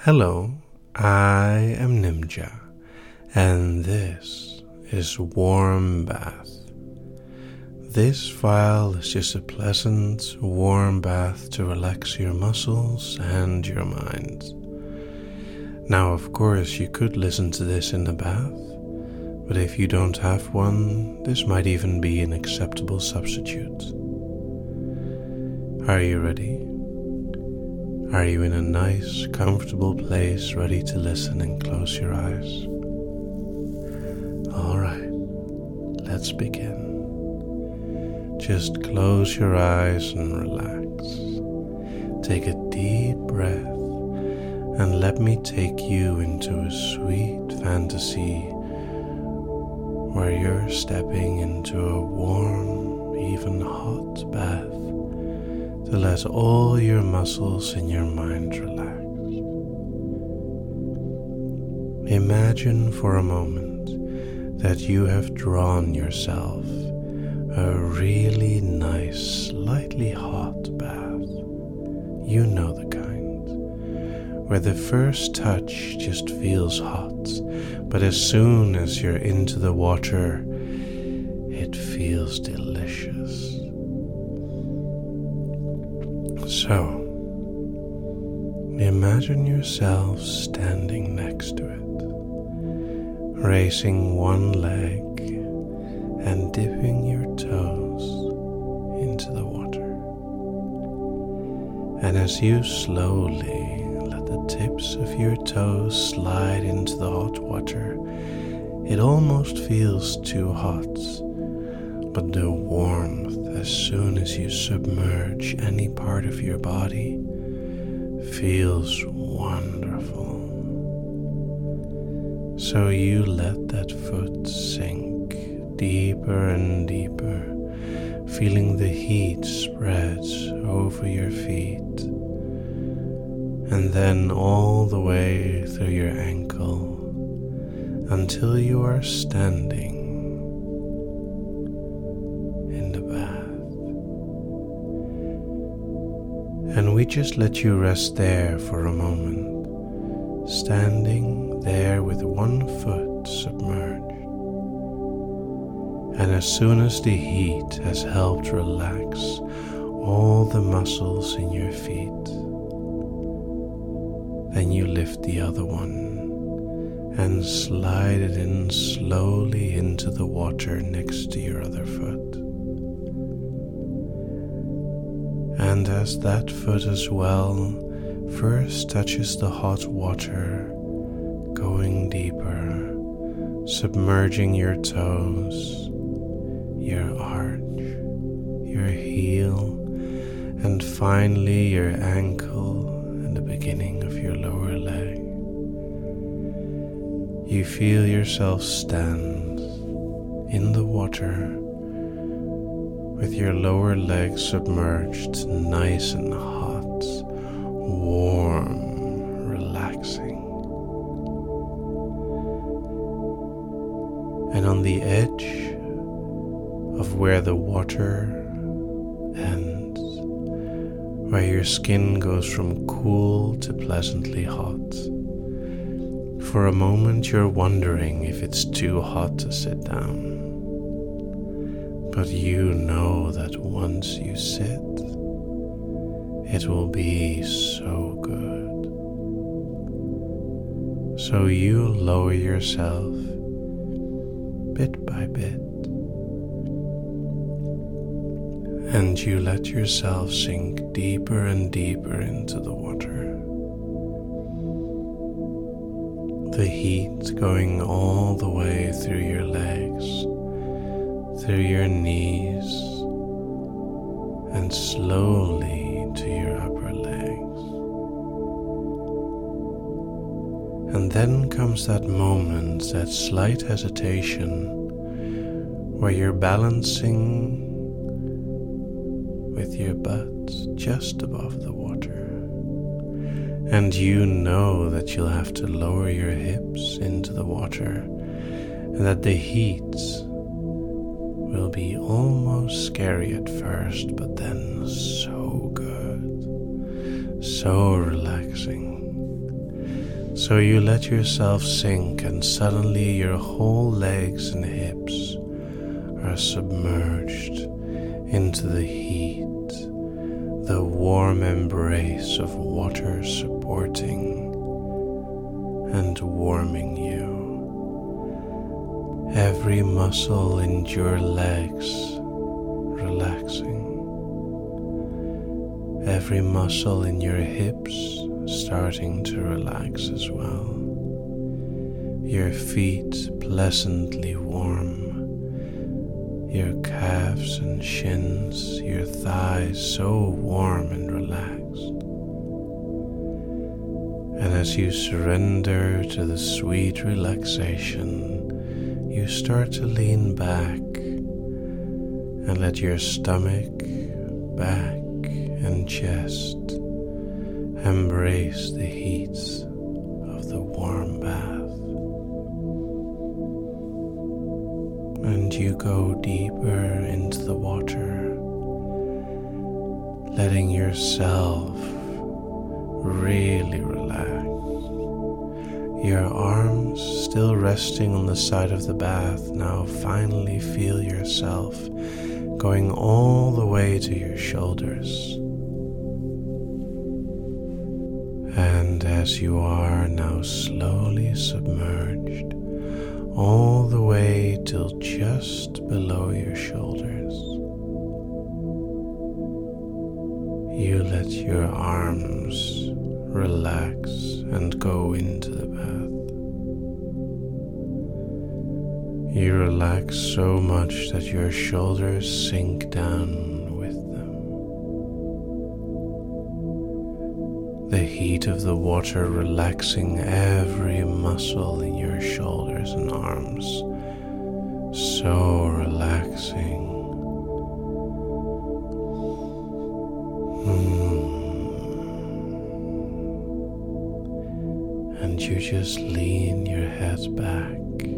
Hello, I am Nimja, and this is Warm Bath. This file is just a pleasant, warm bath to relax your muscles and your mind. Now, of course, you could listen to this in the bath, but if you don't have one, this might even be an acceptable substitute. Are you ready? Are you in a nice, comfortable place ready to listen and close your eyes? Alright, let's begin. Just close your eyes and relax. Take a deep breath and let me take you into a sweet fantasy where you're stepping into a warm, even hot bath to let all your muscles in your mind relax. Imagine for a moment that you have drawn yourself a really nice, slightly hot bath. You know the kind, where the first touch just feels hot, but as soon as you're into the water, it feels delicious. So, imagine yourself standing next to it, raising one leg and dipping your toes into the water. And as you slowly let the tips of your toes slide into the hot water, it almost feels too hot, but the warmth as soon as you submerge any part of your body feels wonderful. So you let that foot sink deeper and deeper, feeling the heat spread over your feet, and then all the way through your ankle until you are standing in the bath. And we just let you rest there for a moment, standing there with one foot submerged. And as soon as the heat has helped relax all the muscles in your feet, then you lift the other one and slide it in slowly into the water next to your other foot. And as that foot as well first touches the hot water, going deeper, submerging your toes, your arch, your heel, and finally your ankle and the beginning of your lower leg, you feel yourself stand in the water with your lower leg submerged, nice and hot, warm, relaxing. And on the edge of where the water ends, where your skin goes from cool to pleasantly hot, for a moment you're wondering if it's too hot to sit down. But you know that once you sit, it will be so good. So you lower yourself bit by bit, and you let yourself sink deeper and deeper into the water. The heat going all the way through your legs, through your knees, and slowly to your upper legs. And then comes that moment, that slight hesitation, where you're balancing with your butt just above the water. And you know that you'll have to lower your hips into the water, and that the heat will be almost scary at first, but then so good, so relaxing. So you let yourself sink, and suddenly your whole legs and hips are submerged into the heat, the warm embrace of water supporting and warming you. Every muscle in your legs relaxing. Every muscle in your hips starting to relax as well. Your feet pleasantly warm. Your calves and shins, your thighs so warm and relaxed. And as you surrender to the sweet relaxation, you start to lean back and let your stomach, back, and chest embrace the heat of the warm bath. And you go deeper into the water, letting yourself really relax. Your arms still resting on the side of the bath now finally feel yourself going all the way to your shoulders. And as you are now slowly submerged all the way till just below your shoulders, you let your arms relax and go into the bath. You relax so much that your shoulders sink down with them. The heat of the water relaxing every muscle in your shoulders and arms. So relaxing. And you just lean your head back.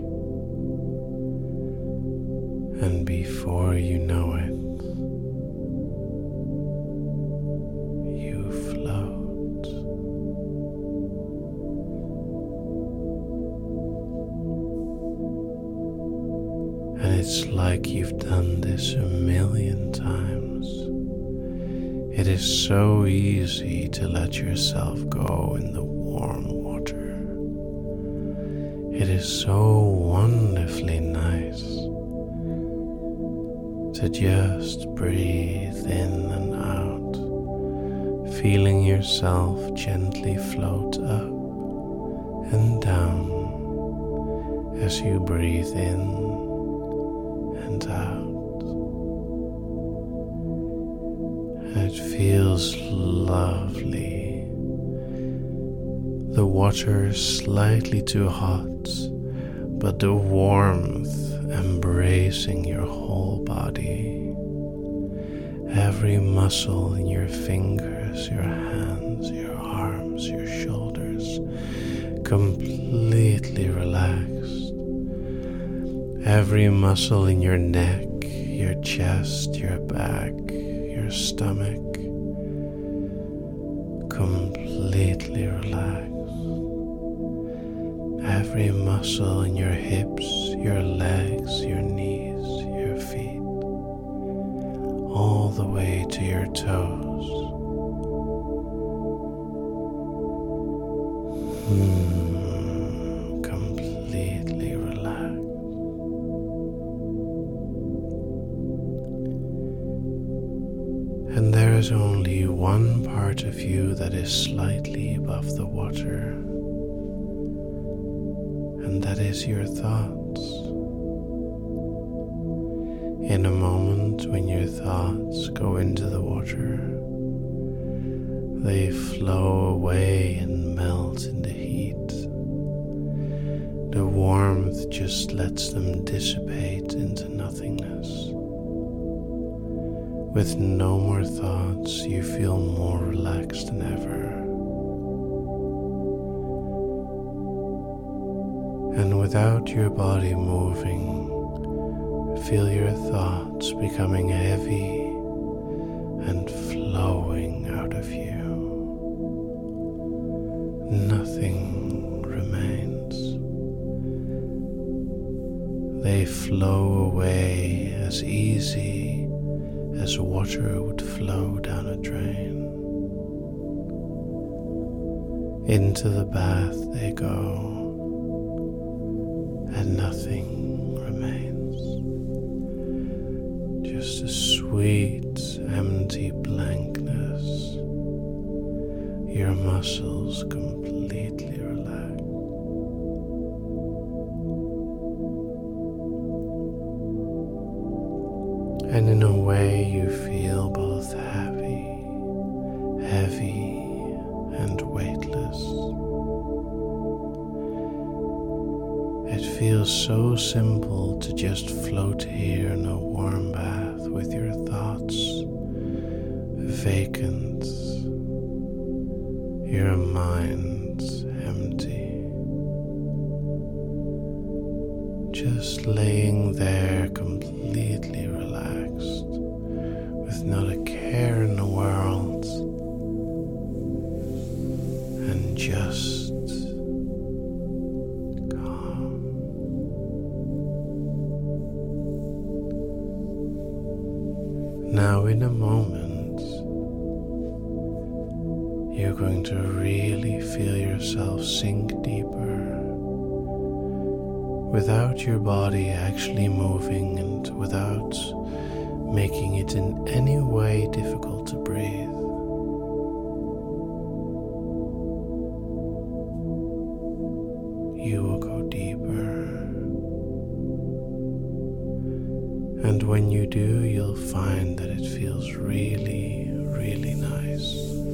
And before you know it, you float. And it's like you've done this a million times. It is so easy to let yourself go in the warm water. It is so wonderfully nice to just breathe in and out, feeling yourself gently float up and down as you breathe in and out. And it feels lovely. The water is slightly too hot, but the warmth embracing your whole body, every muscle in your fingers, your hands, your arms, your shoulders, completely relaxed. Every muscle in your neck, your chest, your back, your stomach, completely relaxed. Every muscle in your hips, your legs, your knees, your feet, all the way to your toes. Completely relaxed. And there is only one part of you that is slightly above the water. And that is your thoughts. In a moment when your thoughts go into the water, they flow away and melt in the heat. The warmth just lets them dissipate into nothingness. With no more thoughts, you feel more relaxed than ever. And without your body moving, feel your thoughts becoming heavy and flowing out of you. Nothing they flow away as easy as water would flow down a drain. Into the bath they go, and nothing remains. Just a sweet, empty blankness. Your muscles completely relaxed. And in a way you feel both heavy and weightless. It feels so simple to just float here in a warm bath with your thoughts vacant, your mind empty. Just laying there completely relaxed, with not a care in the world, and just calm. Now in a moment, you're going to really feel yourself sink deeper, without your body actually moving and without making it in any way difficult to breathe. You will go deeper, and when you do, you'll find that it feels really, really nice.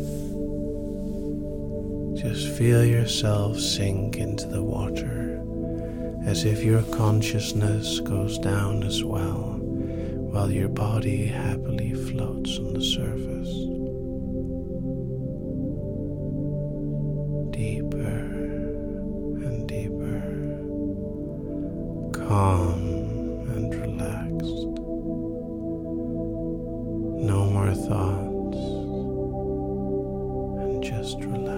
Just feel yourself sink into the water, as if your consciousness goes down as well, while your body happily floats on the surface. Deeper and deeper, calm and relaxed. No more thoughts, and just relax.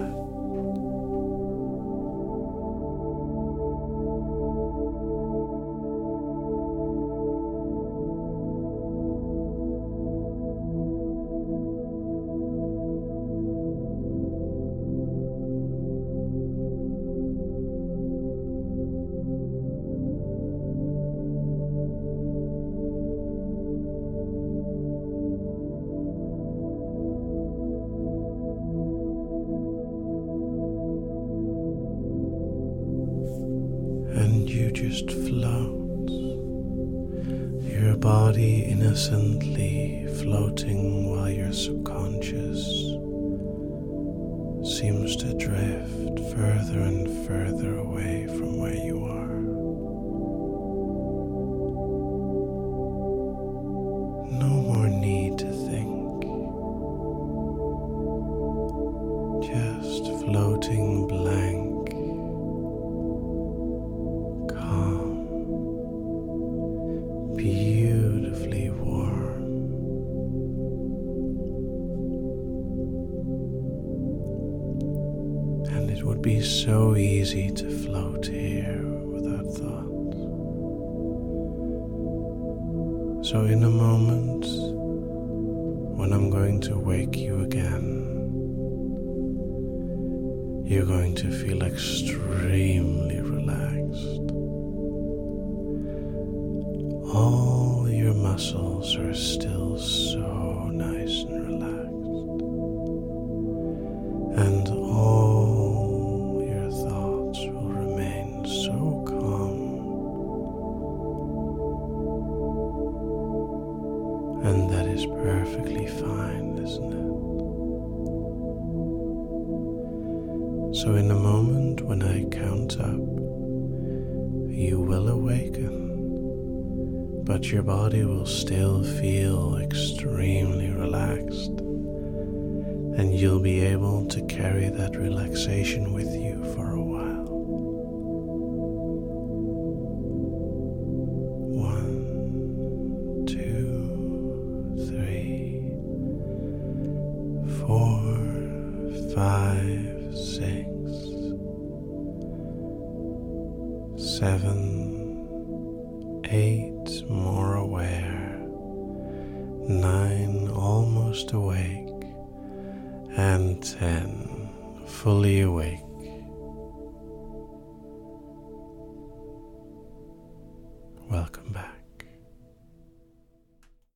And you just float, your body innocently floating while your subconscious seems to drift further and further away from where you are. No more need to think, just floating blank. Beautifully warm. And it would be so easy to float here without thought. So in a moment, when I'm going to wake you again, you're going to feel extremely relaxed. All your muscles are still so nice and relaxed, and all your thoughts will remain so calm, and that is perfectly fine, isn't it? So in a moment when I count up, you will awaken. But your body will still feel extremely relaxed, and you'll be able to carry that relaxation with you for a while. 1, 2, 3, 4, 5, 6, 7, 8 more aware, 9 almost awake, and 10 fully awake. Welcome back.